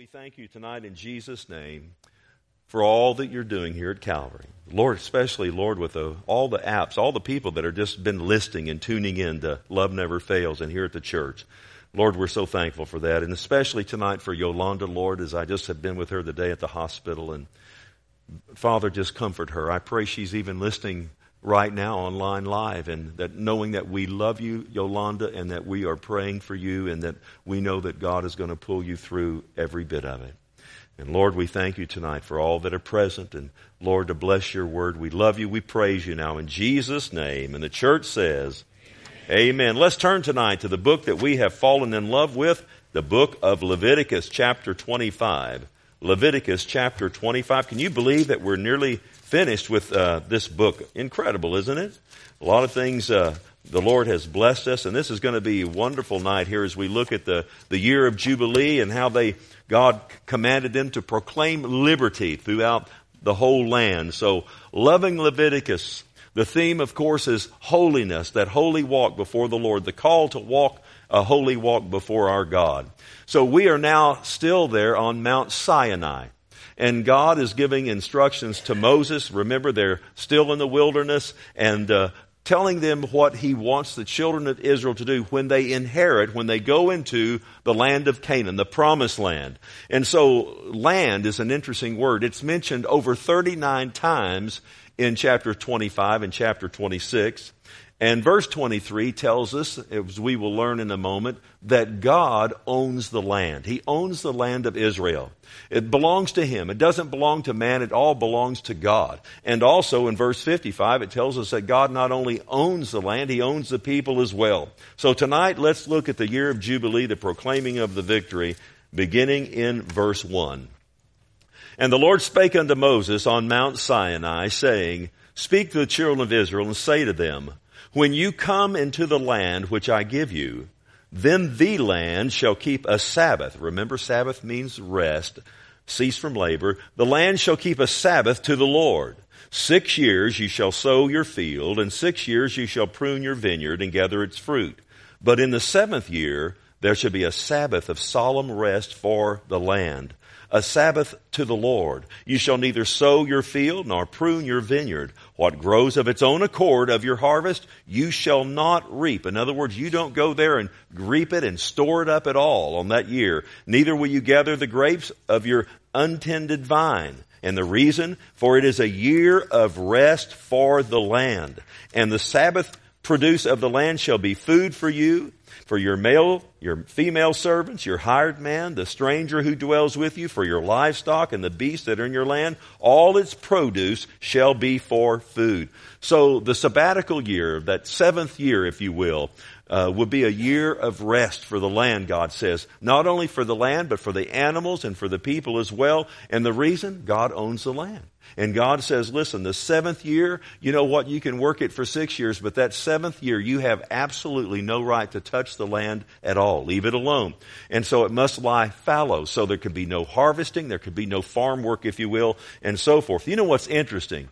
we thank you tonight in Jesus' name for all that you're doing here at Calvary. Lord, especially, Lord, with all the apps, all the people that are just been listening and tuning in to Love Never Fails and here at the church. Lord, we're so thankful for that. And especially tonight for Yolanda, Lord, as I just have been with her today at the hospital. And Father, just comfort her. I pray she's even listening right now online live, and that knowing that we love you, Yolanda, and that we are praying for you, and that we know that God is going to pull you through every bit of it. And Lord, we thank you tonight for all that are present, and Lord, to bless your word. We love you. We praise you now in Jesus' name. And the church says, Amen. Let's turn tonight to the book that we have fallen in love with, the book of Leviticus chapter 25. Leviticus chapter 25. Can you believe that we're nearly finished with this book? Incredible, isn't it? A lot of things the Lord has blessed us, and this is going to be a wonderful night here as we look at the year of Jubilee and how God commanded them to proclaim liberty throughout the whole land. So, loving Leviticus, the theme, of course, is holiness, that holy walk before the Lord, the call to walk a holy walk before our God. So we are now still there on Mount Sinai. And God is giving instructions to Moses. Remember, they're still in the wilderness, and telling them what he wants the children of Israel to do when they inherit, when they go into the land of Canaan, the promised land. And so land is an interesting word. It's mentioned over 39 times in chapter 25 and chapter 26. And verse 23 tells us, as we will learn in a moment, that God owns the land. He owns the land of Israel. It belongs to Him. It doesn't belong to man. It all belongs to God. And also in verse 55, it tells us that God not only owns the land, He owns the people as well. So tonight, let's look at the year of Jubilee, the proclaiming of the victory, beginning in verse 1. And the Lord spake unto Moses on Mount Sinai, saying, Speak to the children of Israel, and say to them, When you come into the land which I give you, then the land shall keep a Sabbath. Remember, Sabbath means rest, cease from labor. The land shall keep a Sabbath to the Lord. 6 years you shall sow your field, and 6 years you shall prune your vineyard and gather its fruit. But in the 7th year there shall be a Sabbath of solemn rest for the land, a Sabbath to the Lord. You shall neither sow your field nor prune your vineyard. What grows of its own accord of your harvest, you shall not reap. In other words, you don't go there and reap it and store it up at all on that year. Neither will you gather the grapes of your untended vine. And the reason, for it is a year of rest for the land. And the Sabbath produce of the land shall be food for you, for your male, your female servants, your hired man, the stranger who dwells with you, for your livestock and the beasts that are in your land. All its produce shall be for food. So the sabbatical year, that 7th year, if you will, would be a year of rest for the land, God says. Not only for the land, but for the animals and for the people as well. And the reason? God owns the land. And God says, listen, the 7th year, you know what, you can work it for 6 years, but that 7th year, you have absolutely no right to touch the land at all. Leave it alone. And so it must lie fallow. So there could be no harvesting, there could be no farm work, if you will, and so forth. You know what's interesting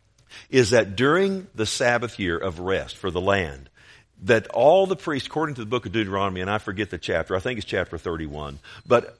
is that during the Sabbath year of rest for the land, that all the priests, according to the book of Deuteronomy, and I forget the chapter, I think it's chapter 31, but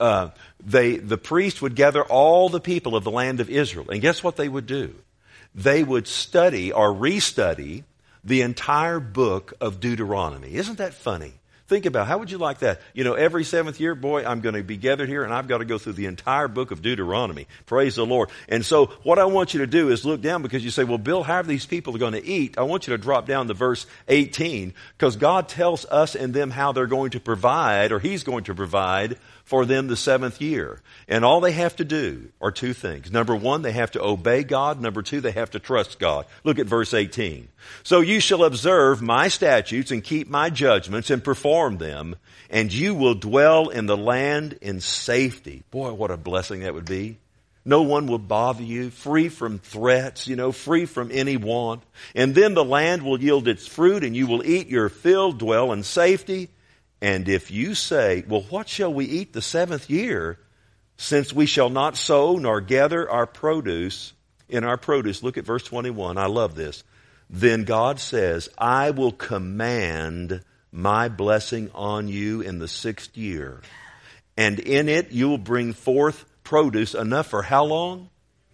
the priest would gather all the people of the land of Israel. And guess what they would do? They would study or restudy the entire book of Deuteronomy. Isn't that funny? Think about, how would you like that? You know, every 7th year, boy, I'm going to be gathered here and I've got to go through the entire book of Deuteronomy. Praise the Lord. And so what I want you to do is look down, because you say, well, Bill, how are these people going to eat? I want you to drop down to verse 18, because God tells us and them how they're going to provide, or He's going to provide for them the 7th year. And all they have to do are 2 things. Number 1, they have to obey God. Number 2, they have to trust God. Look at verse 18. So you shall observe my statutes and keep my judgments and perform them, and you will dwell in the land in safety. Boy, what a blessing that would be. No one will bother you, free from threats, free from any want. And then the land will yield its fruit, and you will eat your fill, dwell in safety. And if you say, well, what shall we eat the 7th year, since we shall not sow nor gather our produce in our produce? Look at verse 21. I love this. Then God says, I will command my blessing on you in the 6th year, and in it you will bring forth produce enough for how long?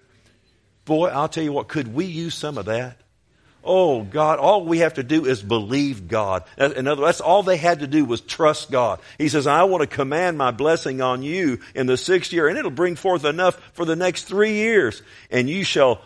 Boy, I'll tell you what, could we use some of that? Oh, God, all we have to do is believe God. In other words, that's all they had to do was trust God. He says, I want to command my blessing on you in the 6th year, and it'll bring forth enough for the next 3 years. And you shall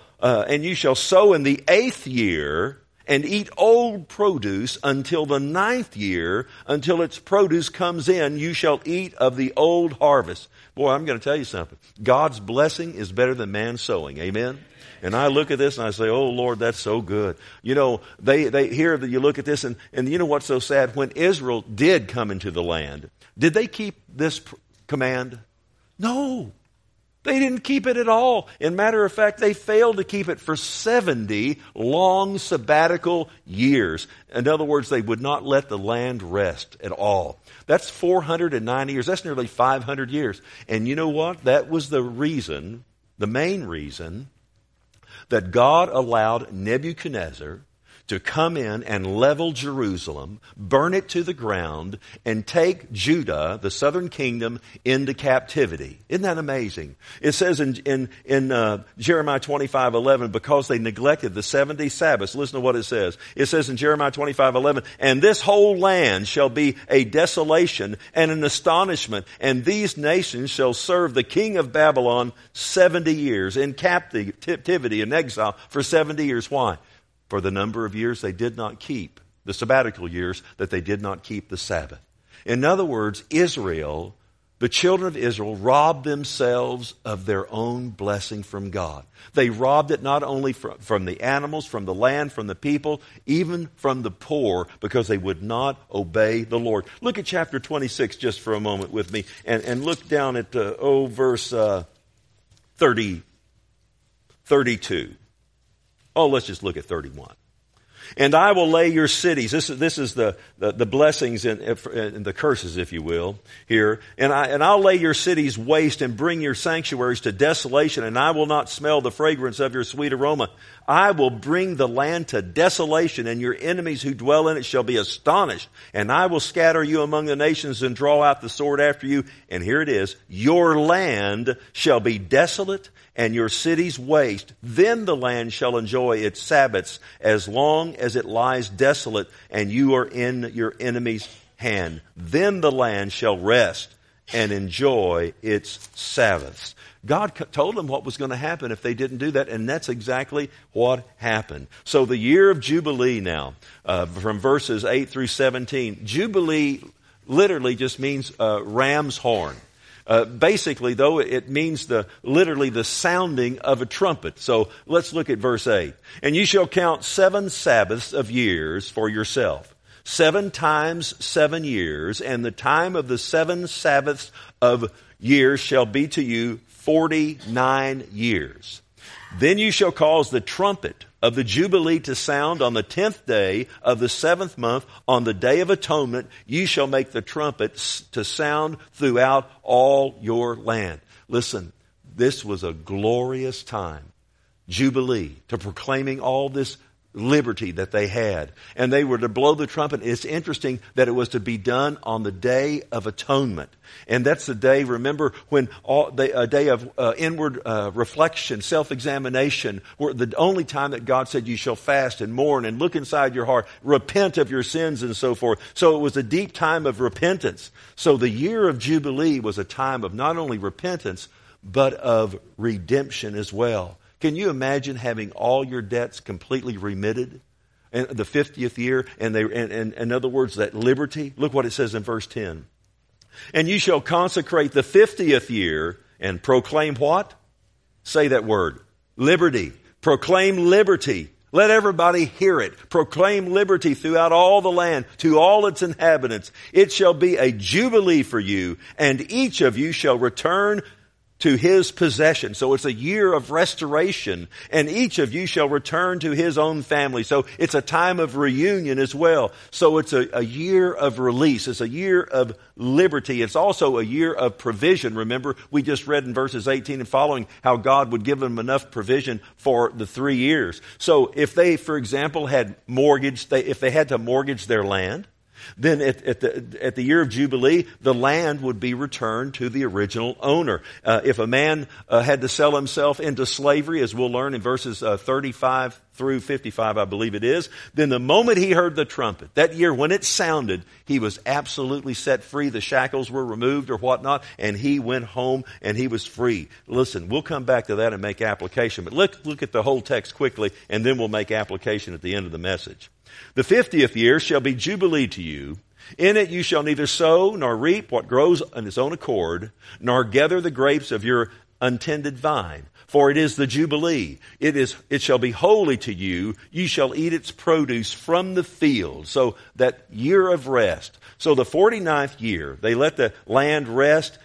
sow in the 8th year and eat old produce until the 9th year, until its produce comes in, you shall eat of the old harvest. Boy, I'm going to tell you something. God's blessing is better than man's sowing. Amen? And I look at this and I say, oh Lord, that's so good. You know, they hear that you look at this and you know what's so sad? When Israel did come into the land, did they keep this command? No. They didn't keep it at all. In matter of fact, they failed to keep it for 70 long sabbatical years. In other words, they would not let the land rest at all. That's 490 years. That's nearly 500 years. And you know what? That was the reason, the main reason, that God allowed Nebuchadnezzar to come in and level Jerusalem, burn it to the ground, and take Judah, the southern kingdom, into captivity. Isn't that amazing? It says in Jeremiah 25:11, because they neglected the 70 Sabbaths. Listen to what it says. It says in Jeremiah 25:11, and this whole land shall be a desolation and an astonishment, and these nations shall serve the king of Babylon 70 years in captivity and exile for 70 years. Why? For the number of years they did not keep, the sabbatical years that they did not keep the Sabbath. In other words, Israel, the children of Israel, robbed themselves of their own blessing from God. They robbed it not only from the animals, from the land, from the people, even from the poor, because they would not obey the Lord. Look at chapter 26 just for a moment with me, and look down at verse 32. Oh, let's just look at 31. And I will lay your cities. This is the blessings and the curses, if you will, here. And I'll lay your cities waste and bring your sanctuaries to desolation, and I will not smell the fragrance of your sweet aroma. I will bring the land to desolation, and your enemies who dwell in it shall be astonished. And I will scatter you among the nations and draw out the sword after you. And here it is. Your land shall be desolate and your cities waste. Then the land shall enjoy its Sabbaths as long as it lies desolate and you are in your enemy's hand. Then the land shall rest and enjoy its Sabbaths. God told them what was going to happen if they didn't do that, and that's exactly what happened. So the year of Jubilee now, from verses 8 through 17, Jubilee literally just means ram's horn. Basically, though, it means literally the sounding of a trumpet. So let's look at verse 8. And you shall count 7 Sabbaths of years for yourself. 7 times 7 years, and the time of the 7 Sabbaths of years shall be to you 49 years. Then you shall cause the trumpet of the Jubilee to sound on the 10th day of the 7th month. On the day of atonement, you shall make the trumpet to sound throughout all your land. Listen, this was a glorious time. Jubilee, to proclaiming all this liberty that they had. And they were to blow the trumpet. It's interesting that it was to be done on the Day of Atonement. And that's the day, remember, when a day of inward reflection, self-examination, where the only time that God said you shall fast and mourn and look inside your heart, repent of your sins and so forth. So it was a deep time of repentance. So the year of Jubilee was a time of not only repentance, but of redemption as well. Can you imagine having all your debts completely remitted? And the 50th year, and in other words, that liberty. Look what it says in verse 10. And you shall consecrate the 50th year and proclaim what? Say that word. Liberty. Proclaim liberty. Let everybody hear it. Proclaim liberty throughout all the land to all its inhabitants. It shall be a jubilee for you, and each of you shall return to his possession. So it's a year of restoration, and each of you shall return to his own family. So it's a time of reunion as well. So it's a year of release. It's a year of liberty. It's also a year of provision. Remember, we just read in verses 18 and following how God would give them enough provision for the 3 years. So if they, for example, if they had to mortgage their land, Then at the year of Jubilee, the land would be returned to the original owner. If a man had to sell himself into slavery, as we'll learn in verses 35 through 55, I believe it is, then the moment he heard the trumpet, that year when it sounded, he was absolutely set free. The shackles were removed or whatnot, and he went home and he was free. Listen, we'll come back to that and make application, but let's look at the whole text quickly, and then we'll make application at the end of the message. The 50th year shall be Jubilee to you. In it you shall neither sow nor reap what grows on its own accord, nor gather the grapes of your untended vine. For it is the Jubilee. It shall be holy to you. You shall eat its produce from the field. So that year of rest. So the 49th year, they let the land rest.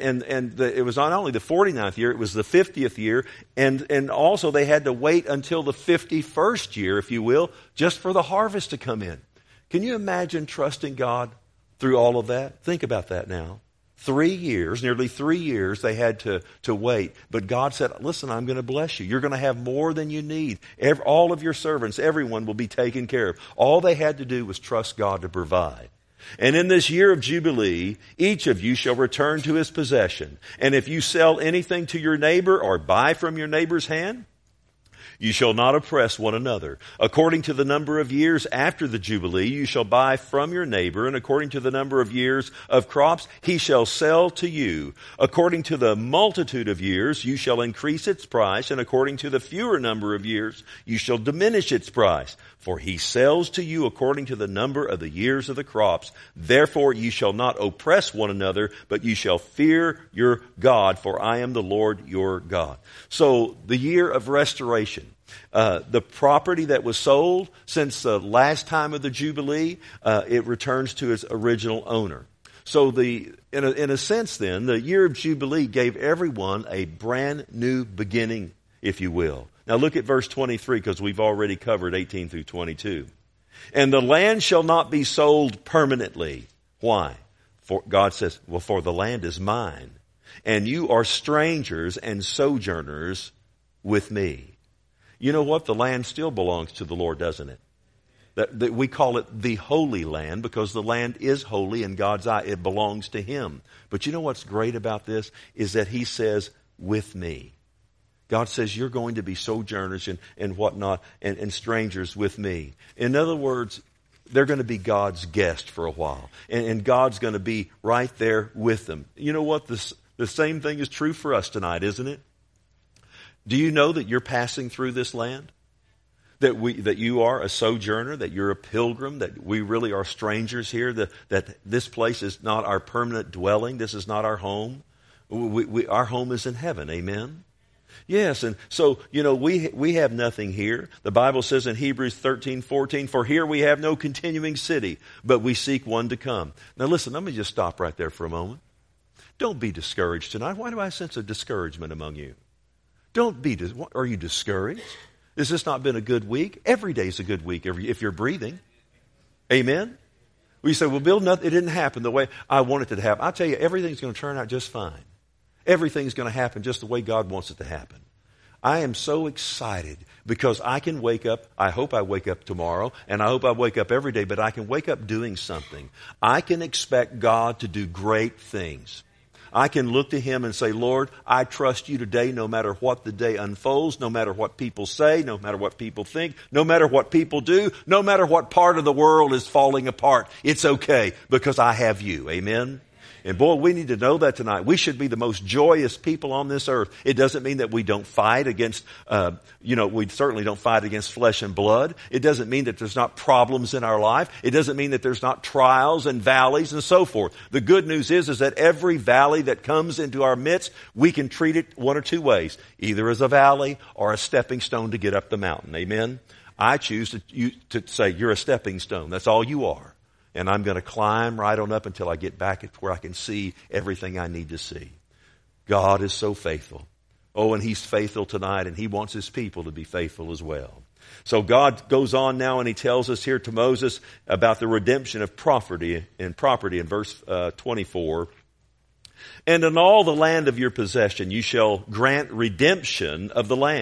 It was not only the 49th year, it was the 50th year. And also they had to wait until the 51st year, if you will, just for the harvest to come in. Can you imagine trusting God through all of that? Think about that now. 3 years, nearly 3 years, they had to wait. But God said, listen, I'm going to bless you. You're going to have more than you need. All of your servants, everyone will be taken care of. All they had to do was trust God to provide. And in this year of Jubilee, each of you shall return to his possession. And if you sell anything to your neighbor or buy from your neighbor's hand, you shall not oppress one another. According to the number of years after the Jubilee, you shall buy from your neighbor, and according to the number of years of crops, he shall sell to you. According to the multitude of years, you shall increase its price, and according to the fewer number of years, you shall diminish its price. For he sells to you according to the number of the years of the crops. Therefore you shall not oppress one another, but you shall fear your God, for I am the Lord your God. So the year of restoration. The property that was sold since the last time of the Jubilee, it returns to its original owner. So in a sense then, the year of Jubilee gave everyone a brand new beginning, if you will. Now look at verse 23, because we've already covered 18 through 22. And the land shall not be sold permanently. Why? For God says, well, for the land is mine, and you are strangers and sojourners with me. You know what? The land still belongs to the Lord, doesn't it? That we call it the Holy Land because the land is holy in God's eye. It belongs to Him. But you know what's great about this is that He says, with me. God says, you're going to be sojourners and whatnot and strangers with me. In other words, they're going to be God's guest for a while. And God's going to be right there with them. You know what? The same thing is true for us tonight, isn't it? Do you know that you're passing through this land? That you are a sojourner, that you're a pilgrim, that we really are strangers here, that this place is not our permanent dwelling, this is not our home. Our home is in heaven, amen? Yes, and so, we have nothing here. The Bible says in Hebrews 13:14, for here we have no continuing city, but we seek one to come. Now listen, let me just stop right there for a moment. Don't be discouraged tonight. Why do I sense a discouragement among you? Are you discouraged? Has this not been a good week? Every day's a good week if you're breathing. Amen? Well, you say, well, Bill, it didn't happen the way I wanted it to happen. I'll tell you, everything's going to turn out just fine. Everything's going to happen just the way God wants it to happen. I am so excited because I can wake up, I hope I wake up tomorrow, and I hope I wake up every day, but I can wake up doing something. I can expect God to do great things. I can look to Him and say, Lord, I trust you today no matter what the day unfolds, no matter what people say, no matter what people think, no matter what people do, no matter what part of the world is falling apart. It's okay because I have you. Amen? And boy, we need to know that tonight. We should be the most joyous people on this earth. It doesn't mean that we don't fight against, we certainly don't fight against flesh and blood. It doesn't mean that there's not problems in our life. It doesn't mean that there's not trials and valleys and so forth. The good news is that every valley that comes into our midst, we can treat it one or two ways, either as a valley or a stepping stone to get up the mountain. Amen? I choose to say you're a stepping stone. That's all you are. And I'm going to climb right on up until I get back to where I can see everything I need to see. God is so faithful. Oh, and He's faithful tonight, and He wants His people to be faithful as well. So God goes on now, and He tells us here to Moses about the redemption of property in verse 24. And in all the land of your possession you shall grant redemption of the land.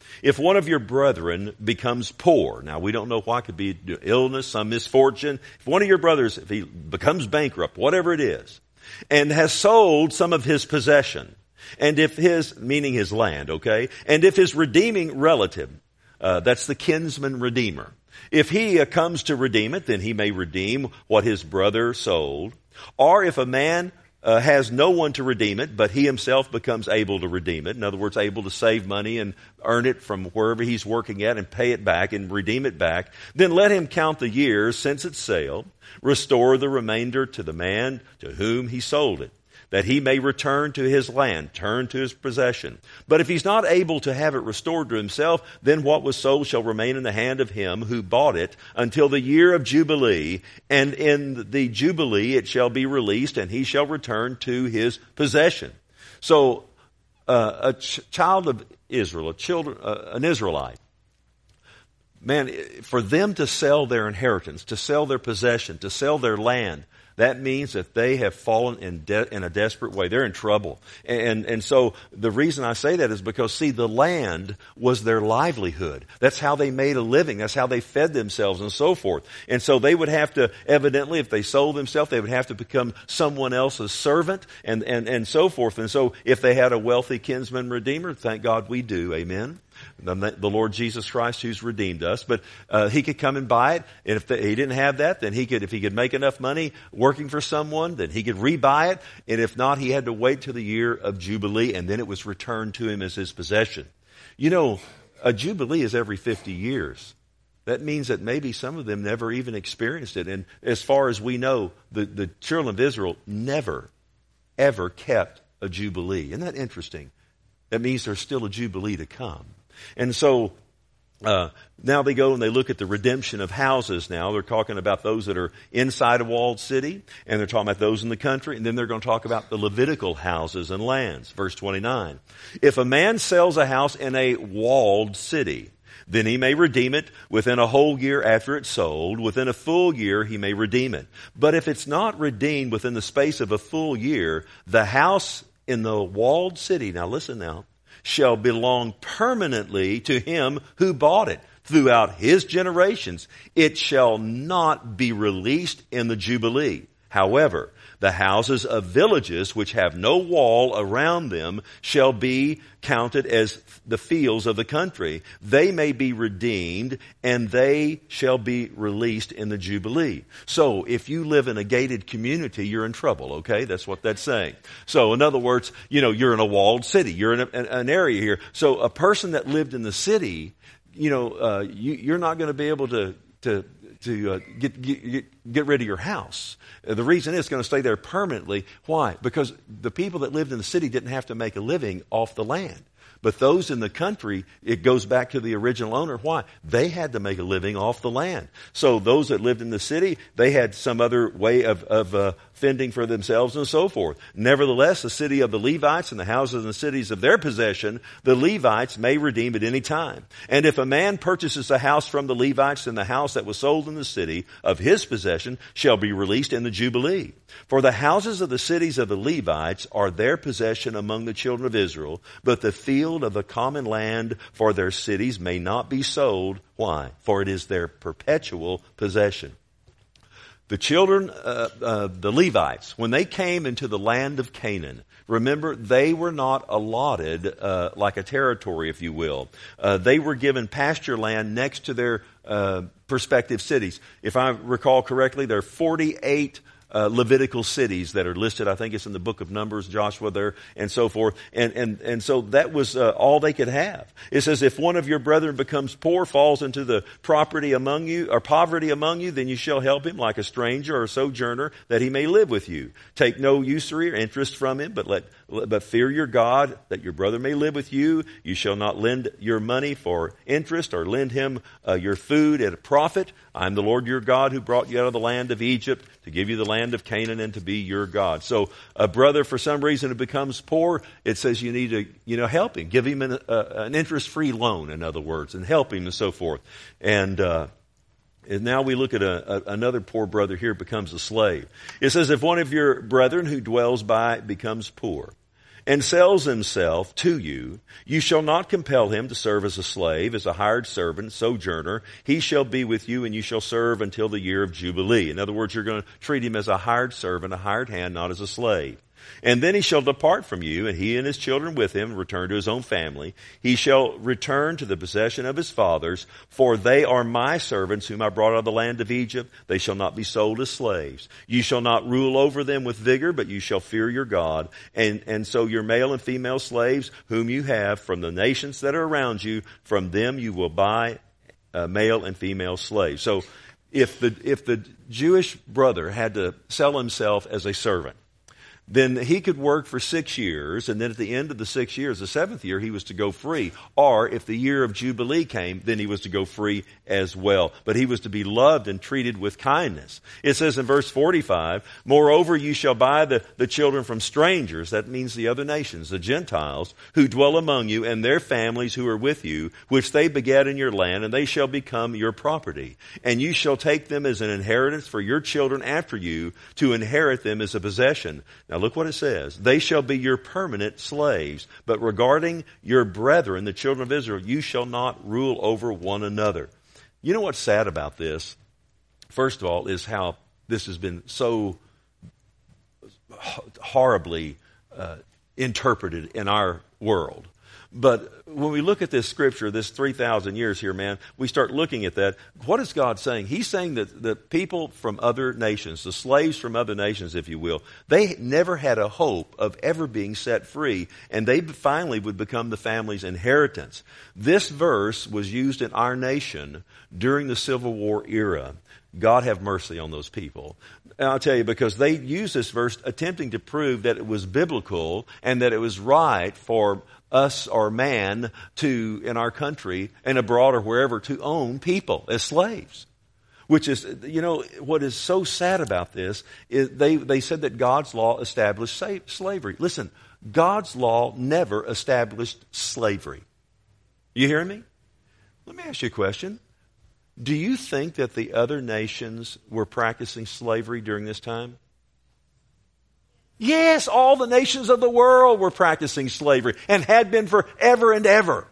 If one of your brethren becomes poor, now we don't know why, it could be illness, some misfortune. If one of your brothers, if he becomes bankrupt, whatever it is, and has sold some of his possession, and if his, meaning his land, okay, and if his redeeming relative, that's the kinsman redeemer, if he comes to redeem it, then he may redeem what his brother sold. Or if a man has no one to redeem it, but he himself becomes able to redeem it, in other words, able to save money and earn it from wherever he's working at and pay it back and redeem it back, then let him count the years since its sale, restore the remainder to the man to whom he sold it, that he may return to his land, turn to his possession. But if he's not able to have it restored to himself, then what was sold shall remain in the hand of him who bought it until the year of Jubilee, and in the Jubilee it shall be released, and he shall return to his possession. So, a child of Israel, an Israelite, man, for them to sell their inheritance, to sell their possession, to sell their land, that means that they have fallen in a desperate way. They're in trouble. And so the reason I say that is because, see, the land was their livelihood. That's how they made a living. That's how they fed themselves and so forth. And so they would have to, evidently, if they sold themselves, they would have to become someone else's servant and so forth. And so if they had a wealthy kinsman redeemer, thank God we do. Amen. The Lord Jesus Christ who's redeemed us, but he could come and buy it, and if he didn't have that, then if he could make enough money working for someone, then he could rebuy it, and if not, he had to wait till the year of Jubilee, and then it was returned to him as his possession. You know, a Jubilee is every 50 years. That means that maybe some of them never even experienced it, and as far as we know, the children of Israel never, ever kept a Jubilee. Isn't that interesting? That means there's still a Jubilee to come. And so now they go and they look at the redemption of houses now. They're talking about those that are inside a walled city, and they're talking about those in the country, and then they're going to talk about the Levitical houses and lands. Verse 29. If a man sells a house in a walled city, then he may redeem it within a whole year after it's sold. Within a full year he may redeem it. But if it's not redeemed within the space of a full year, the house in the walled city, now listen now, shall belong permanently to him who bought it throughout his generations. It shall not be released in the Jubilee. However, the houses of villages which have no wall around them shall be counted as the fields of the country. They may be redeemed, and they shall be released in the Jubilee. So, if you live in a gated community, you're in trouble, okay? That's what that's saying. So, in other words, you know, you're in a walled city. You're in an area here. So, a person that lived in the city, you know, you're not going to be able to get rid of your house. The reason is it's going to stay there permanently. Why? Because the people that lived in the city didn't have to make a living off the land. But those in the country, it goes back to the original owner. Why? They had to make a living off the land. So those that lived in the city, they had some other way of fending for themselves and so forth. Nevertheless, the city of the Levites and the houses and the cities of their possession, the Levites may redeem at any time. And if a man purchases a house from the Levites, then the house that was sold in the city of his possession shall be released in the Jubilee. For the houses of the cities of the Levites are their possession among the children of Israel, but the field of the common land for their cities may not be sold. Why? For it is their perpetual possession. The children, the Levites, when they came into the land of Canaan, remember, they were not allotted like a territory, if you will. They were given pasture land next to their prospective cities. If I recall correctly, there are 48 Levitical cities that are listed. I think it's in the book of Numbers, Joshua there, and so forth. And so that was all they could have. It says, if one of your brethren becomes poor, falls into the property among you, or poverty among you, then you shall help him like a stranger or a sojourner, that he may live with you. Take no usury or interest from him, but fear your God, that your brother may live with you. You shall not lend your money for interest, or lend him your food at a profit. I am the Lord your God who brought you out of the land of Egypt to give you the land of Canaan and to be your God. So a brother, for some reason, who becomes poor, it says you need to, help him. Give him an interest-free loan, in other words, and help him and so forth. And now we look at another poor brother here becomes a slave. It says, if one of your brethren who dwells by becomes poor, and sells himself to you, you shall not compel him to serve as a slave, as a hired servant, sojourner. He shall be with you, and you shall serve until the year of Jubilee. In other words, you're going to treat him as a hired servant, a hired hand, not as a slave. And then he shall depart from you, and he and his children with him return to his own family. He shall return to the possession of his fathers, for they are my servants whom I brought out of the land of Egypt. They shall not be sold as slaves. You shall not rule over them with vigor, but you shall fear your God. And so your male and female slaves whom you have from the nations that are around you, from them you will buy male and female slaves. So if the Jewish brother had to sell himself as a servant, then he could work for 6 years, and then at the end of the 6 years, the 7th year, he was to go free. Or if the year of Jubilee came, then he was to go free as well. But he was to be loved and treated with kindness. It says in verse 45, moreover, you shall buy the children from strangers, that means the other nations, the Gentiles, who dwell among you, and their families who are with you, which they begat in your land, and they shall become your property. And you shall take them as an inheritance for your children after you, to inherit them as a possession. Now look what it says. They shall be your permanent slaves. But regarding your brethren, the children of Israel, you shall not rule over one another. You know what's sad about this? First of all, is how this has been so horribly interpreted in our world. But when we look at this scripture, this 3,000 years here, man, we start looking at that. What is God saying? He's saying that the people from other nations, the slaves from other nations, if you will, they never had a hope of ever being set free, and they finally would become the family's inheritance. This verse was used in our nation during the Civil War era. God have mercy on those people. And I'll tell you, because they used this verse attempting to prove that it was biblical and that it was right for us or man to, in our country and abroad or wherever, to own people as slaves. Which is, you know, what is so sad about this is they said that God's law established slavery. Listen, God's law never established slavery. You hearing me? Let me ask you a question. Do you think that the other nations were practicing slavery during this time? Yes, all the nations of the world were practicing slavery and had been forever and ever.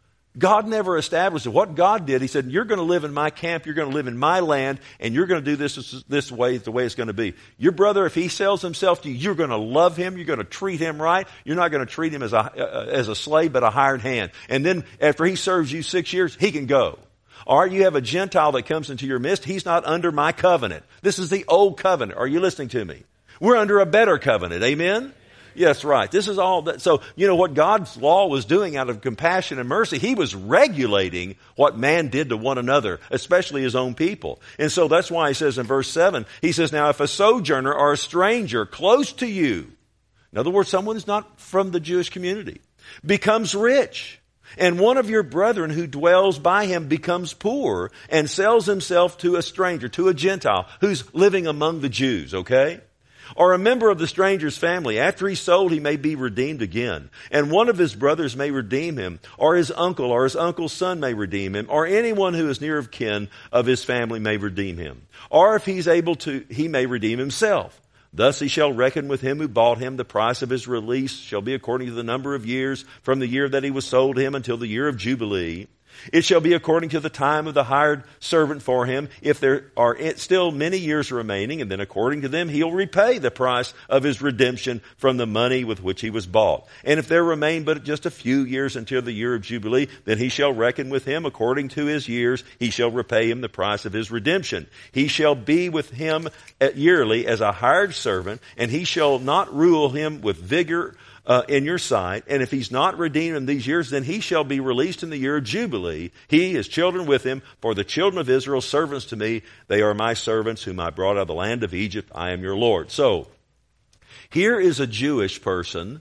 God never established it. What God did, He said, you're going to live in my camp, you're going to live in my land, and you're going to do this way, the way it's going to be. Your brother, if he sells himself to you, you're going to love him, you're going to treat him right, you're not going to treat him as a slave, but a hired hand. And then after he serves you 6 years, he can go. Or you have a Gentile that comes into your midst, he's not under my covenant. This is the old covenant. Are you listening to me? We're under a better covenant. Amen? Yes, right. This is all that. So, you know what God's law was doing out of compassion and mercy? He was regulating what man did to one another, especially his own people. And so that's why He says in verse 7, He says, now if a sojourner or a stranger close to you, in other words, someone who's not from the Jewish community, becomes rich, and one of your brethren who dwells by him becomes poor and sells himself to a stranger, to a Gentile who's living among the Jews, okay? Or a member of the stranger's family, after he's sold, he may be redeemed again. And one of his brothers may redeem him, or his uncle's son may redeem him, or anyone who is near of kin of his family may redeem him. Or if he's able to, he may redeem himself. Thus he shall reckon with him who bought him. The price of his release shall be according to the number of years from the year that he was sold to him until the year of Jubilee. It shall be according to the time of the hired servant for him, if there are still many years remaining, and then according to them he'll repay the price of his redemption from the money with which he was bought. And if there remain but just a few years until the year of Jubilee, then he shall reckon with him according to his years. He shall repay him the price of his redemption. He shall be with him yearly as a hired servant, and he shall not rule him with vigor in your sight. And if he's not redeemed in these years, then he shall be released in the year of Jubilee, he, his children with him. For the children of Israel, servants to me, they are my servants whom I brought out of the land of Egypt. I am your Lord. So, here is a Jewish person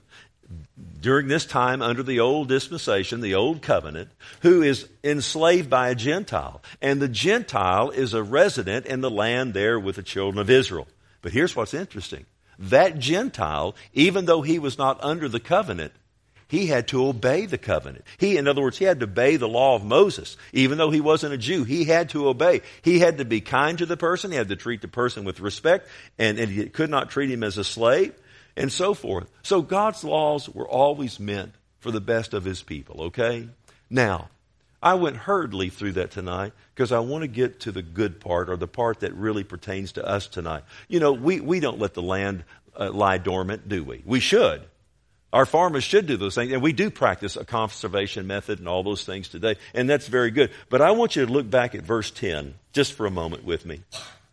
during this time under the old dispensation, the old covenant, who is enslaved by a Gentile. And the Gentile is a resident in the land there with the children of Israel. But here's what's interesting. That Gentile, even though he was not under the covenant, he had to obey the covenant. In other words, he had to obey the law of Moses. Even though he wasn't a Jew, he had to obey. He had to be kind to the person. He had to treat the person with respect, and he could not treat him as a slave. and so forth. So God's laws were always meant for the best of His people, okay? Now, I went hurriedly through that tonight because I want to get to the good part, or the part that really pertains to us tonight. You know, we don't let the land lie dormant, do we? We should. Our farmers should do those things, and we do practice a conservation method and all those things today, and that's very good. But I want you to look back at verse 10 just for a moment with me,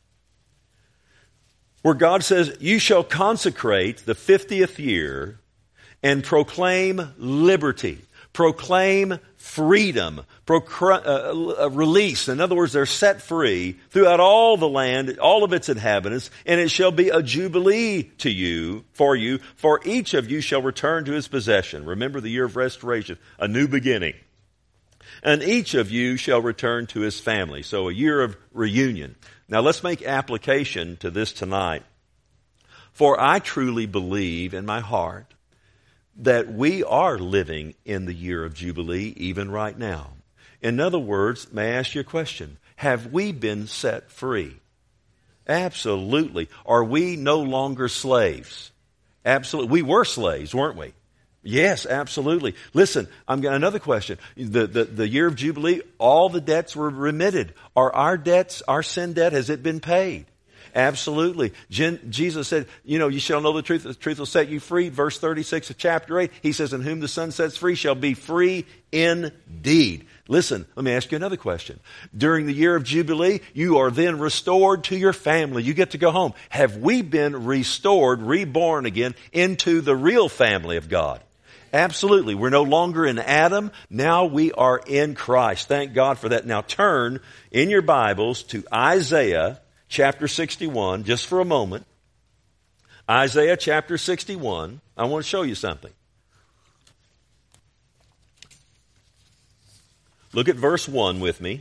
where God says, you shall consecrate the 50th year and proclaim liberty, proclaim freedom, release. In other words, they're set free throughout all the land, all of its inhabitants, and it shall be a jubilee to you, for each of you shall return to his possession. Remember the year of restoration, a new beginning. And each of you shall return to his family. So a year of reunion. Now let's make application to this tonight. For I truly believe in my heart that we are living in the year of Jubilee even right now. In other words, may I ask you a question? Have we been set free? Absolutely. Are we no longer slaves? Absolutely. We were slaves, weren't we? Yes, absolutely. Listen, I've got another question. The year of Jubilee, all the debts were remitted. Are our debts, our sin debt, has it been paid? Absolutely. Jesus said, you shall know the truth will set you free. Verse 36 of chapter 8, he says, and whom the Son sets free shall be free indeed. Listen, let me ask you another question. During the year of Jubilee, you are then restored to your family. You get to go home. Have we been restored, reborn again into the real family of God? Absolutely. We're no longer in Adam. Now we are in Christ. Thank God for that. Now turn in your Bibles to Isaiah chapter 61, just for a moment. Isaiah chapter 61. I want to show you something. Look at verse 1 with me.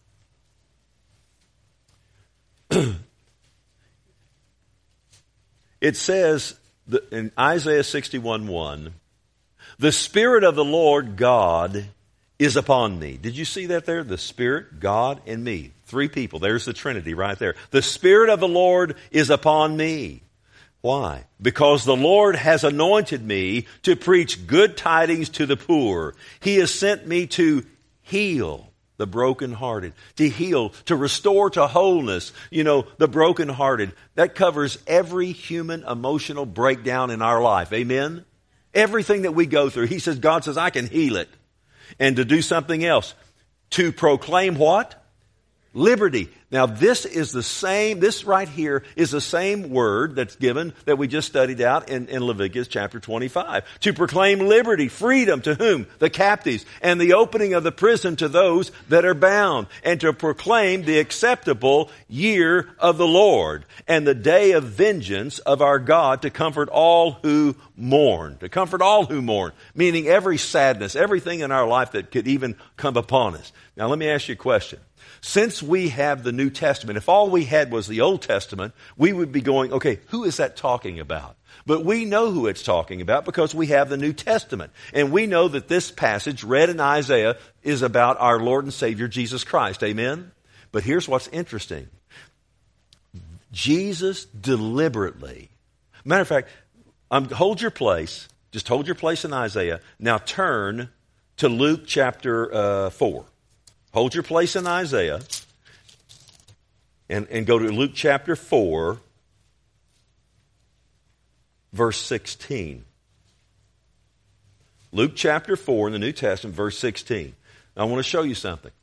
It says in Isaiah 61:1, the Spirit of the Lord God is upon me. Did you see that there? The Spirit, God, and me. Three people. There's the Trinity right there. The Spirit of the Lord is upon me. Why? Because the Lord has anointed me to preach good tidings to the poor. He has sent me to heal the brokenhearted, to heal, to restore to wholeness, the brokenhearted. That covers every human emotional breakdown in our life. Amen? Everything that we go through. God says, I can heal it. And to do something else. To proclaim what? Liberty. Now this right here is the same word that's given that we just studied out in Leviticus chapter 25. To proclaim liberty, freedom to whom? The captives. And the opening of the prison to those that are bound. And to proclaim the acceptable year of the Lord. And the day of vengeance of our God, to comfort all who mourn. To comfort all who mourn. Meaning every sadness, everything in our life that could even come upon us. Now let me ask you a question. Since we have the New Testament, if all we had was the Old Testament, we would be going, okay, who is that talking about? But we know who it's talking about because we have the New Testament. And we know that this passage read in Isaiah is about our Lord and Savior, Jesus Christ. Amen? But here's what's interesting. Jesus deliberately, matter of fact, hold your place. Just hold your place in Isaiah. Now turn to Luke chapter 4. Hold your place in Isaiah and go to Luke chapter 4, verse 16. Luke chapter 4 in the New Testament, verse 16. Now, I want to show you something.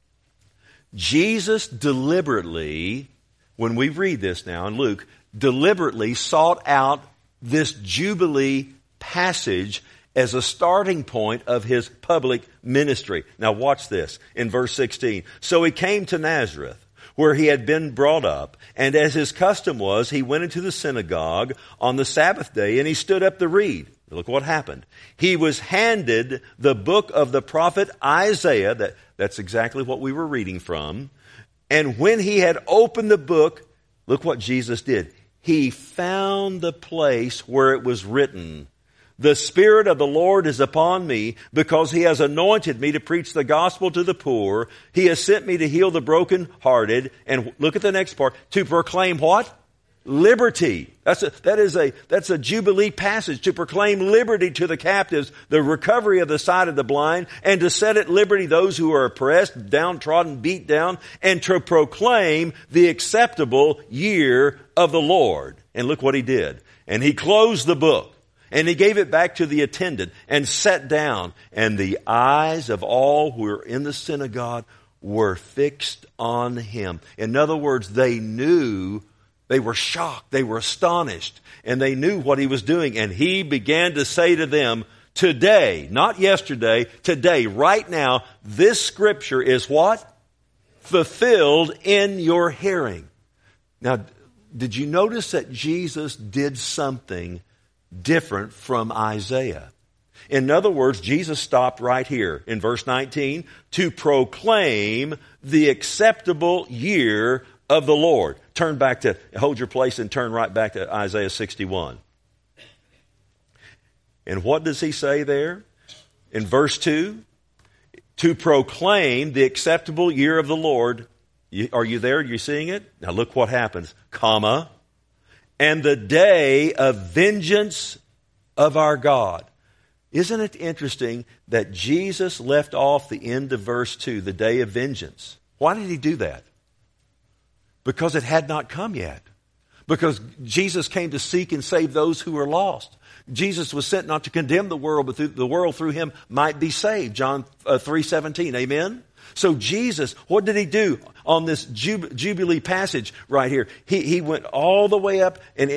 Jesus deliberately, when we read this now in Luke, deliberately sought out this Jubilee passage as a starting point of his public ministry. Now watch this in verse 16. So he came to Nazareth, where he had been brought up, and as his custom was, he went into the synagogue on the Sabbath day, and he stood up to read. Look what happened. He was handed the book of the prophet Isaiah. That's exactly what we were reading from. And when he had opened the book, look what Jesus did. He found the place where it was written, the Spirit of the Lord is upon me because He has anointed me to preach the gospel to the poor. He has sent me to heal the brokenhearted. And look at the next part. To proclaim what? liberty. That's a Jubilee passage to proclaim liberty to the captives, the recovery of the sight of the blind, and to set at liberty those who are oppressed, downtrodden, beat down, and to proclaim the acceptable year of the Lord. And look what he did. And he closed the book, and he gave it back to the attendant, and sat down, and the eyes of all who were in the synagogue were fixed on him. In other words, they knew. They were shocked. They were astonished. And they knew what he was doing. And he began to say to them, today, not yesterday, today, right now, this scripture is what? Fulfilled in your hearing. Now, did you notice that Jesus did something different from Isaiah? In other words, Jesus stopped right here in verse 19 to proclaim the acceptable year of the Lord. Hold your place and turn right back to Isaiah 61. And what does he say there? In verse 2, to proclaim the acceptable year of the Lord. Are you there? Are you seeing it? Now look what happens. Comma. And the day of vengeance of our God. Isn't it interesting that Jesus left off the end of verse 2, the day of vengeance? Why did he do that? Because it had not come yet. Because Jesus came to seek and save those who were lost. Jesus was sent not to condemn the world, but the world through him might be saved. John 3:17. Amen? So Jesus, what did he do on this Jubilee passage right here? He went all the way up and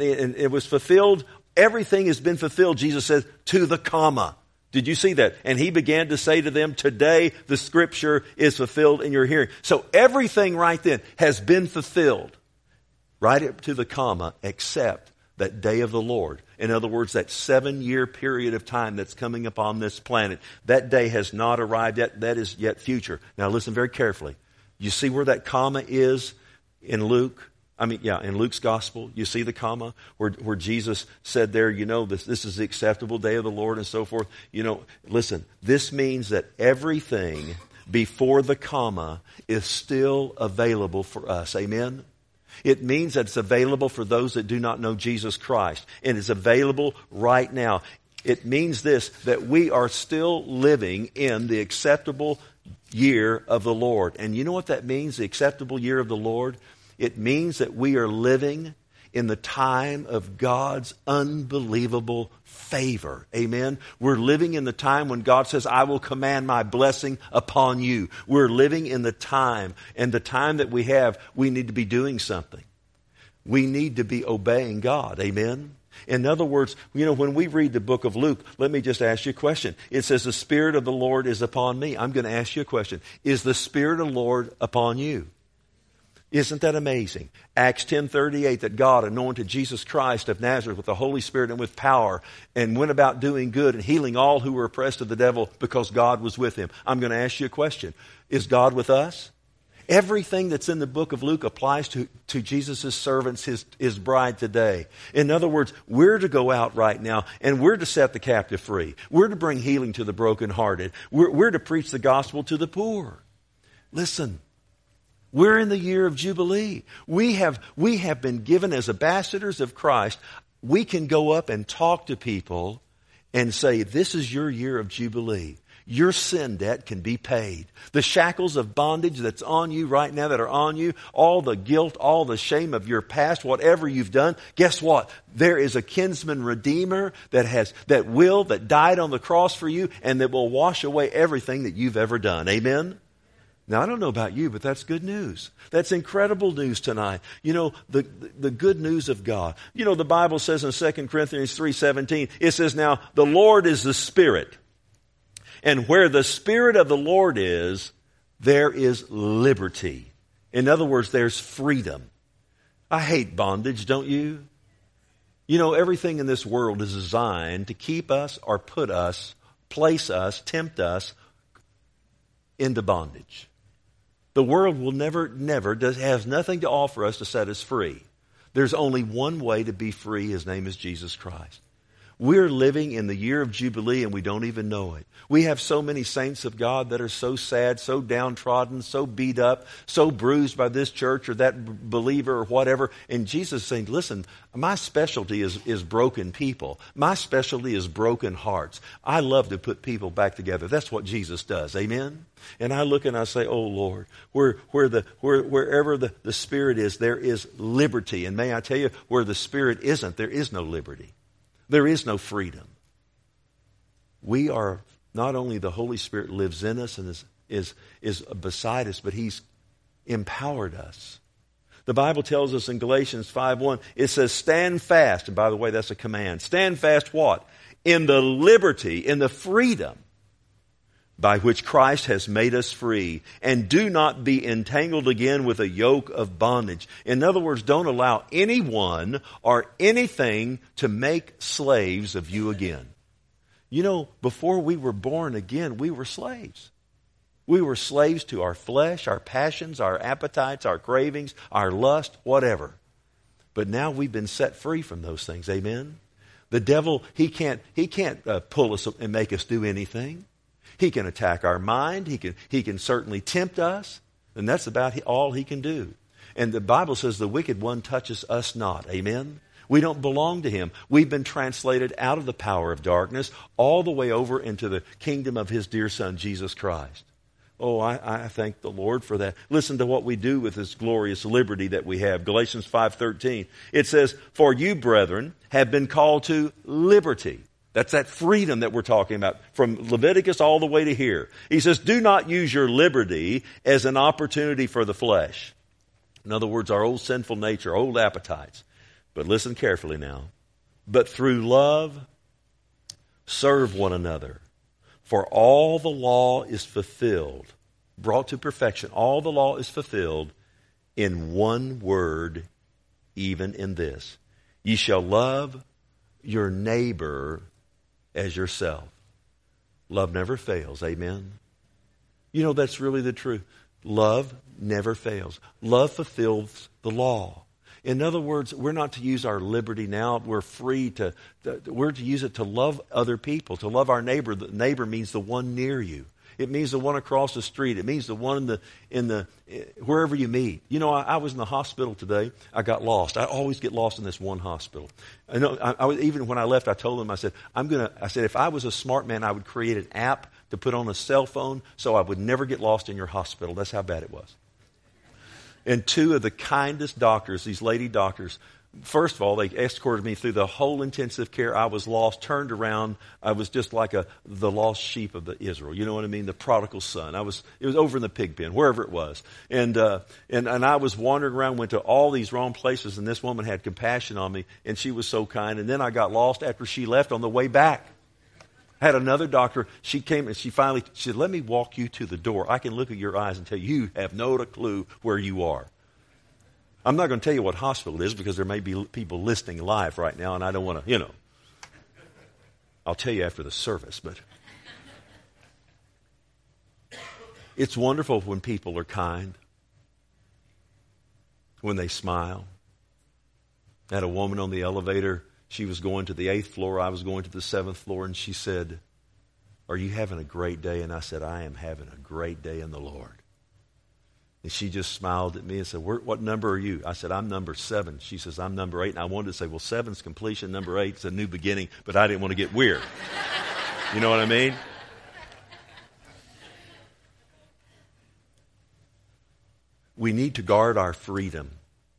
it was fulfilled. Everything has been fulfilled, Jesus says, to the comma. Did you see that? And he began to say to them, today the scripture is fulfilled in your hearing. So everything right then has been fulfilled, right up to the comma, except that day of the Lord. In other words, that 7-year period of time that's coming upon this planet. That day has not arrived yet. That is yet future. Now listen very carefully. You see where that comma is in Luke? In Luke's gospel, you see the comma where Jesus said there, this is the acceptable day of the Lord and so forth. Listen, this means that everything before the comma is still available for us. Amen? It means that it's available for those that do not know Jesus Christ. And it's available right now. It means this, that we are still living in the acceptable year of the Lord. And you know what that means, the acceptable year of the Lord? It means that we are living in the time of God's unbelievable favor. Amen? We're living in the time when God says, I will command my blessing upon you. We're living in the time, and the time that we have, we need to be doing something. We need to be obeying God. Amen? In other words, when we read the book of Luke, let me just ask you a question. It says, the Spirit of the Lord is upon me. I'm going to ask you a question. Is the Spirit of the Lord upon you? Isn't that amazing? Acts 10:38, that God anointed Jesus Christ of Nazareth with the Holy Spirit and with power, and went about doing good and healing all who were oppressed of the devil because God was with him. I'm going to ask you a question. Is God with us? Everything that's in the book of Luke applies to Jesus' servants, his bride today. In other words, we're to go out right now and we're to set the captive free. We're to bring healing to the brokenhearted. We're to preach the gospel to the poor. Listen. We're in the year of Jubilee. We have been given as ambassadors of Christ. We can go up and talk to people and say, this is your year of Jubilee. Your sin debt can be paid. The shackles of bondage that's on you right now, that are on you, all the guilt, all the shame of your past, whatever you've done, guess what? There is a kinsman redeemer that died on the cross for you and that will wash away everything that you've ever done. Amen? Now, I don't know about you, but that's good news. That's incredible news tonight. The good news of God. The Bible says in 2 Corinthians 3:17, it says, now, the Lord is the Spirit. And where the Spirit of the Lord is, there is liberty. In other words, there's freedom. I hate bondage, don't you? Everything in this world is designed to keep us or place us, tempt us into bondage. The world will never has nothing to offer us to set us free. There's only one way to be free. His name is Jesus Christ. We're living in the year of Jubilee and we don't even know it. We have so many saints of God that are so sad, so downtrodden, so beat up, so bruised by this church or that believer or whatever. And Jesus is saying, listen, my specialty is broken people. My specialty is broken hearts. I love to put people back together. That's what Jesus does. Amen? And I look and I say, oh Lord, wherever the Spirit is, there is liberty. And may I tell you, where the Spirit isn't, there is no liberty. There is no freedom. We are, not only the Holy Spirit lives in us and is beside us, but He's empowered us. The Bible tells us in Galatians 5:1, it says, stand fast. And by the way, that's a command. Stand fast what? In the liberty, in the freedom by which Christ has made us free. And do not be entangled again with a yoke of bondage. In other words, don't allow anyone or anything to make slaves of you again. You know, before we were born again, we were slaves. We were slaves to our flesh, our passions, our appetites, our cravings, our lust, whatever. But now we've been set free from those things. Amen? The devil, he can't pull us and make us do anything. He can attack our mind. He can certainly tempt us. And that's about all he can do. And the Bible says the wicked one touches us not. Amen? We don't belong to him. We've been translated out of the power of darkness all the way over into the kingdom of His dear Son, Jesus Christ. Oh, I thank the Lord for that. Listen to what we do with this glorious liberty that we have. Galatians 5:13. It says, for you, brethren, have been called to liberty. That's that freedom that we're talking about from Leviticus all the way to here. He says, do not use your liberty as an opportunity for the flesh. In other words, our old sinful nature, old appetites. But listen carefully now. But through love, serve one another. For all the law is fulfilled, brought to perfection. All the law is fulfilled in one word, even in this. Ye shall love your neighbor as yourself. Love never fails. Amen? You know, that's really the truth. Love never fails. Love fulfills the law. In other words, we're not to use our liberty now. We're free we're to use it to love other people, to love our neighbor. The neighbor means the one near you. It means the one across the street. It means the one wherever you meet. You know, I was in the hospital today. I got lost. I always get lost in this one hospital. I know. Even when I left, I told them. I said, if I was a smart man, I would create an app to put on a cell phone so I would never get lost in your hospital. That's how bad it was. And two of the kindest doctors, these lady doctors, first of all, they escorted me through the whole intensive care. I was lost, turned around. I was just like the lost sheep of Israel. You know what I mean? The prodigal son. It was over in the pig pen, wherever it was. And I was wandering around, went to all these wrong places, and this woman had compassion on me, and she was so kind. And then I got lost after she left on the way back. I had another doctor. She came and she said, let me walk you to the door. I can look at your eyes and tell you have no clue where you are. I'm not going to tell you what hospital it is because there may be people listening live right now and I don't want to, I'll tell you after the service, but it's wonderful when people are kind, when they smile. I had a woman on the elevator. She was going to the 8th floor. I was going to the 7th floor. And she said, are you having a great day? And I said, I am having a great day in the Lord. And she just smiled at me and said, what number are you? I said, I'm number 7. She says, I'm number 8. And I wanted to say, well, 7's completion. Number 8's a new beginning. But I didn't want to get weird. You know what I mean? We need to guard our freedom.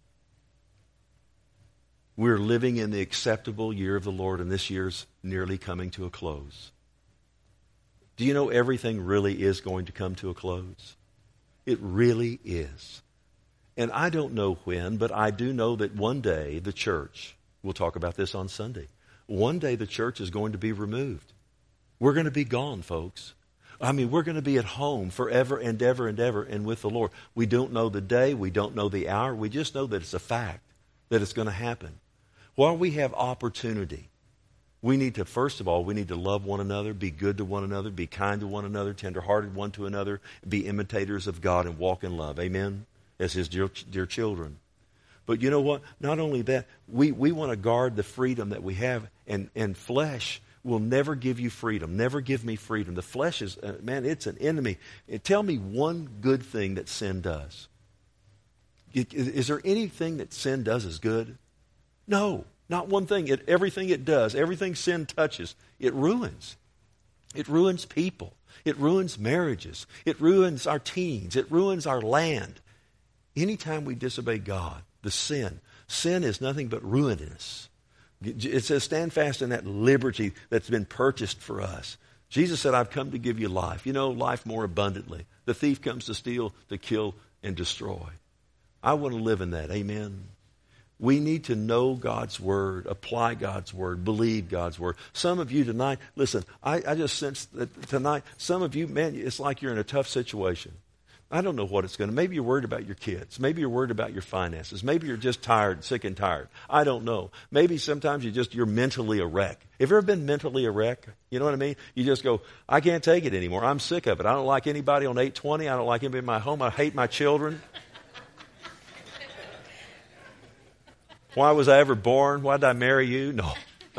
We're living in the acceptable year of the Lord, and this year's nearly coming to a close. Do you know everything really is going to come to a close? It really is. And I don't know when, but I do know that one day the church, we'll talk about this on Sunday, one day the church is going to be removed. We're going to be gone, folks. I mean, we're going to be at home forever and ever and ever and with the Lord. We don't know the day. We don't know the hour. We just know that it's a fact, that it's going to happen. While we have opportunity, we need to, first of all, we need to love one another, be good to one another, be kind to one another, tenderhearted one to another, be imitators of God and walk in love. Amen? As His dear children. But you know what? Not only that, we want to guard the freedom that we have, and flesh will never give you freedom, never give me freedom. The flesh is, man, it's an enemy. Tell me one good thing that sin does. Is there anything that sin does is good? No, not one thing. Everything it does, everything sin touches, it ruins. It ruins people. It ruins marriages. It ruins our teens. It ruins our land. Anytime we disobey God, the sin is nothing but ruinous. It says, stand fast in that liberty that's been purchased for us. Jesus said, I've come to give you life. You know, life more abundantly. The thief comes to steal, to kill, and destroy. I want to live in that. Amen. We need to know God's Word, apply God's Word, believe God's Word. Some of you tonight, listen, I just sense that tonight, some of you, man, it's like you're in a tough situation. I don't know what it's going to. Maybe you're worried about your kids. Maybe you're worried about your finances. Maybe you're just tired, sick and tired. I don't know. Maybe sometimes you're mentally a wreck. Have you ever been mentally a wreck? You know what I mean? You just go, I can't take it anymore. I'm sick of it. I don't like anybody on 820. I don't like anybody in my home. I hate my children. Why was I ever born? Why did I marry you? No.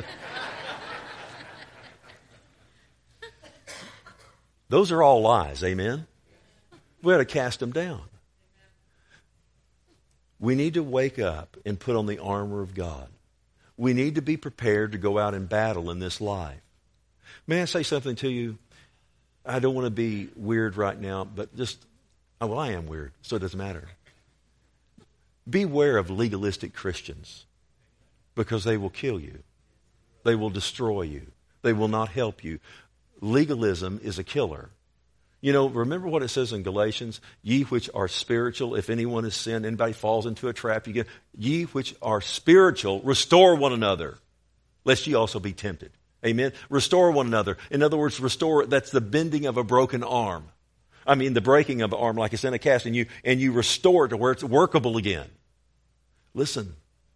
Those are all lies. Amen? We ought to cast them down. We need to wake up and put on the armor of God. We need to be prepared to go out and battle in this life. May I say something to you? I don't want to be weird right now, but I am weird, so it doesn't matter. Beware of legalistic Christians, because they will kill you. They will destroy you. They will not help you. Legalism is a killer. You know, remember what it says in Galatians? Ye which are spiritual, if anyone has sinned, anybody falls into a trap, ye which are spiritual, restore one another, lest ye also be tempted. Amen? Restore one another. In other words, restore, that's the bending of a broken arm. I mean, the breaking of an arm, like it's in a cast, and you restore it to where it's workable again. Listen,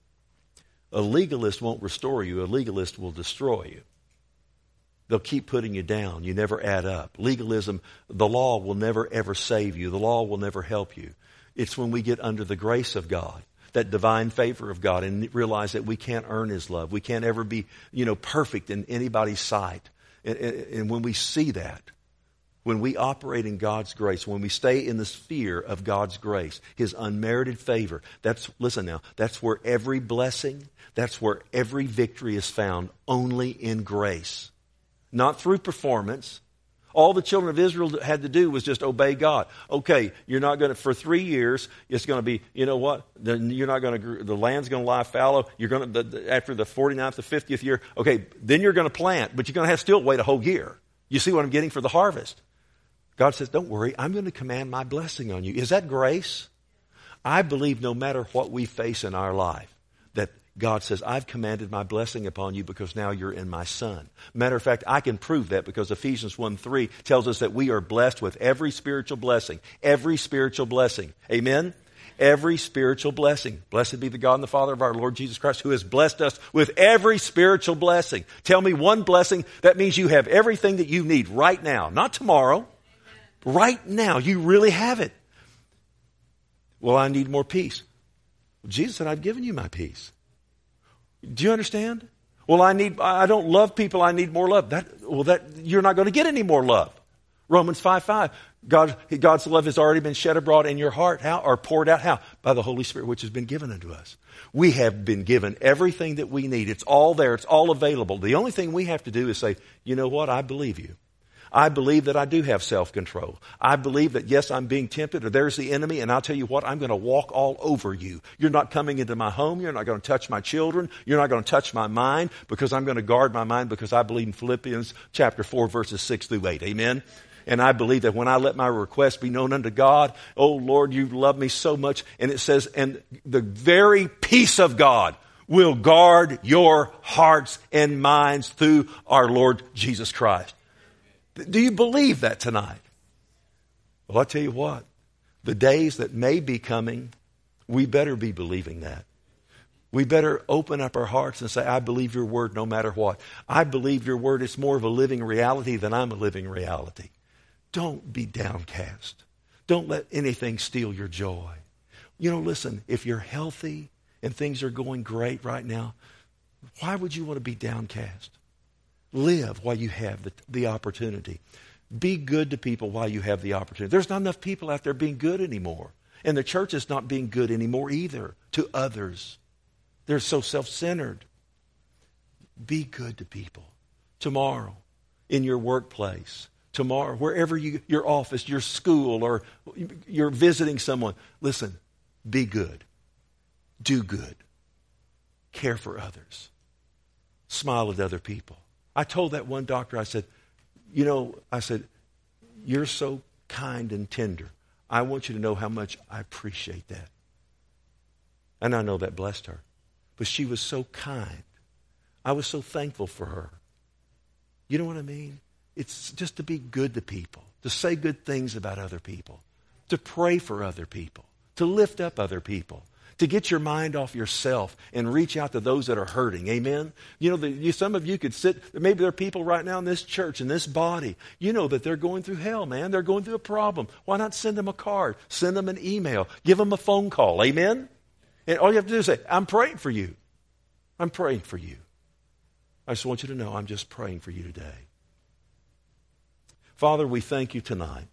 a legalist won't restore you. A legalist will destroy you. They'll keep putting you down. You never add up. Legalism, the law will never ever save you. The law will never help you. It's when we get under the grace of God, that divine favor of God, and realize that we can't earn His love. We can't ever be, perfect in anybody's sight. And when we see that, when we operate in God's grace, when we stay in the sphere of God's grace, His unmerited favor, that's where every blessing, that's where every victory is found, only in grace. Not through performance. All the children of Israel had to do was just obey God. Okay, you're not going to, for 3 years, it's going to be, you know what? You're not going to, the land's going to lie fallow. You're going to, after the 49th, the 50th year, okay, then you're going to plant, but you're going to have to still wait a whole year. You see what I'm getting for the harvest? God says, don't worry, I'm going to command my blessing on you. Is that grace? I believe no matter what we face in our life, that God says, I've commanded my blessing upon you because now you're in my Son. Matter of fact, I can prove that because Ephesians 1:3 tells us that we are blessed with every spiritual blessing. Every spiritual blessing. Amen? Every spiritual blessing. Blessed be the God and the Father of our Lord Jesus Christ, who has blessed us with every spiritual blessing. Tell me one blessing, that means you have everything that you need right now. Not tomorrow. Right now. You really have it. Well, I need more peace. Jesus said, I've given you my peace. Do you understand? Well, I don't love people. I need more love. You're not going to get any more love. Romans 5:5. God's love has already been shed abroad in your heart. How? Or poured out. How? By the Holy Spirit, which has been given unto us. We have been given everything that we need. It's all there. It's all available. The only thing we have to do is say, you know what? I believe you. I believe that I do have self-control. I believe that, yes, I'm being tempted, or there's the enemy, and I'll tell you what, I'm going to walk all over you. You're not coming into my home. You're not going to touch my children. You're not going to touch my mind, because I'm going to guard my mind, because I believe in Philippians chapter 4, verses 6 through 8. Amen? And I believe that when I let my request be known unto God, oh, Lord, you love me so much. And it says, and the very peace of God will guard your hearts and minds through our Lord Jesus Christ. Do you believe that tonight? Well, I'll tell you what. The days that may be coming, we better be believing that. We better open up our hearts and say, I believe your word no matter what. I believe your word is more of a living reality than I'm a living reality. Don't be downcast. Don't let anything steal your joy. Listen, if you're healthy, and things are going great right now, why would you want to be downcast? Live while you have the opportunity. Be good to people while you have the opportunity. There's not enough people out there being good anymore. And the church is not being good anymore either to others. They're so self-centered. Be good to people. Tomorrow, in your workplace, tomorrow, wherever your office, your school, or you're visiting someone, listen, be good. Do good. Care for others. Smile at other people. I told that one doctor, I said, you're so kind and tender. I want you to know how much I appreciate that. And I know that blessed her. But she was so kind. I was so thankful for her. You know what I mean? It's just to be good to people, to say good things about other people, to pray for other people, to lift up other people, to get your mind off yourself and reach out to those that are hurting. Amen? Some of you could sit, maybe there are people right now in this church, in this body, you know that they're going through hell, man. They're going through a problem. Why not send them a card? Send them an email. Give them a phone call. Amen? And all you have to do is say, I'm praying for you. I'm praying for you. I just want you to know I'm just praying for you today. Father, we thank you tonight.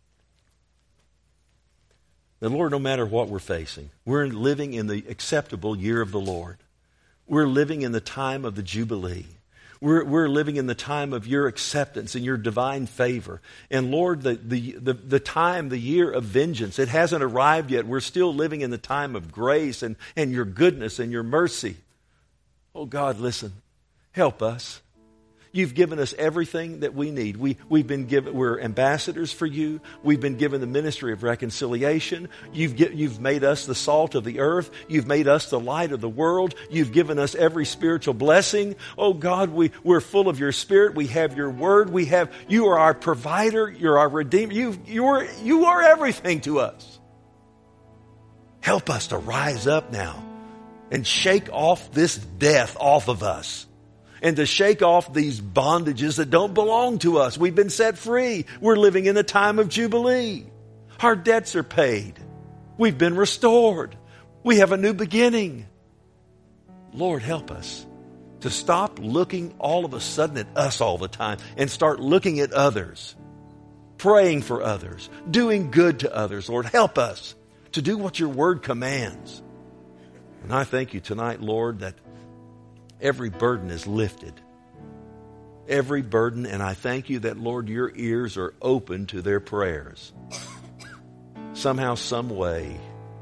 And Lord, no matter what we're facing, we're living in the acceptable year of the Lord. We're living in the time of the Jubilee. We're living in the time of your acceptance and your divine favor. And Lord, the time, the year of vengeance, it hasn't arrived yet. We're still living in the time of grace and your goodness and your mercy. Oh God, listen, help us. You've given us everything that we need. We're ambassadors for you. We've been given the ministry of reconciliation. You've made us the salt of the earth. You've made us the light of the world. You've given us every spiritual blessing. Oh God, we're full of your Spirit. We have your word. You are our provider. You're our redeemer. You are everything to us. Help us to rise up now and shake off this death off of us. And to shake off these bondages that don't belong to us. We've been set free. We're living in the time of Jubilee. Our debts are paid. We've been restored. We have a new beginning. Lord, help us to stop looking all of a sudden at us all the time and start looking at others, praying for others, doing good to others. Lord, help us to do what your word commands. And I thank you tonight, Lord, that every burden is lifted. Every burden, and I thank you that, Lord, your ears are open to their prayers. Somehow, some way,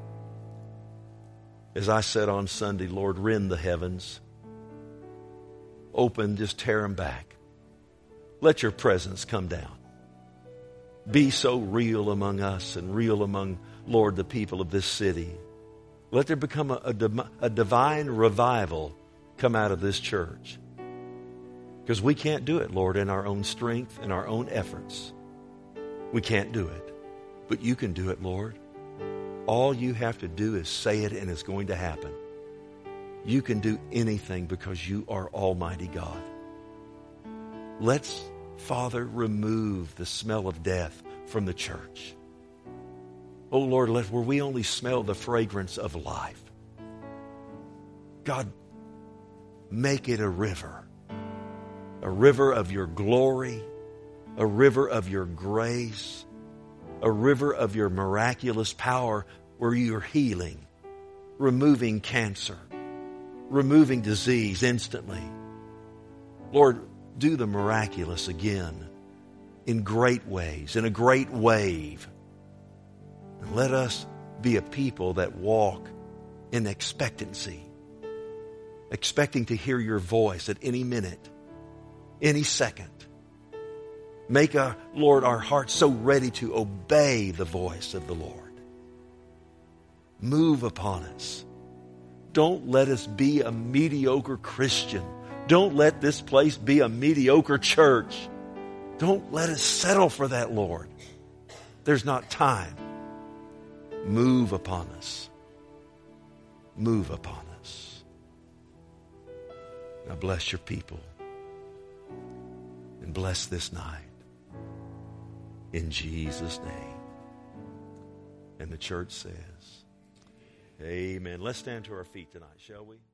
as I said on Sunday, Lord, rend the heavens. Open, just tear them back. Let your presence come down. Be so real among us and real among, Lord, the people of this city. Let there become a divine revival come out of this church. Because we can't do it, Lord, in our own strength and our own efforts. We can't do it. But you can do it, Lord. All you have to do is say it and it's going to happen. You can do anything because you are Almighty God. Let's, Father, remove the smell of death from the church. Oh, Lord, where we only smell the fragrance of life. God, make it a river of your glory, a river of your grace, a river of your miraculous power where you're healing, removing cancer, removing disease instantly. Lord, do the miraculous again in great ways, in a great wave. And let us be a people that walk in expectancy, expecting to hear your voice at any minute, any second. Make, Lord, our hearts so ready to obey the voice of the Lord. Move upon us. Don't let us be a mediocre Christian. Don't let this place be a mediocre church. Don't let us settle for that, Lord. There's not time. Move upon us. Move upon us. Now bless your people. And bless this night. In Jesus' name. And the church says, Amen. Let's stand to our feet tonight, shall we?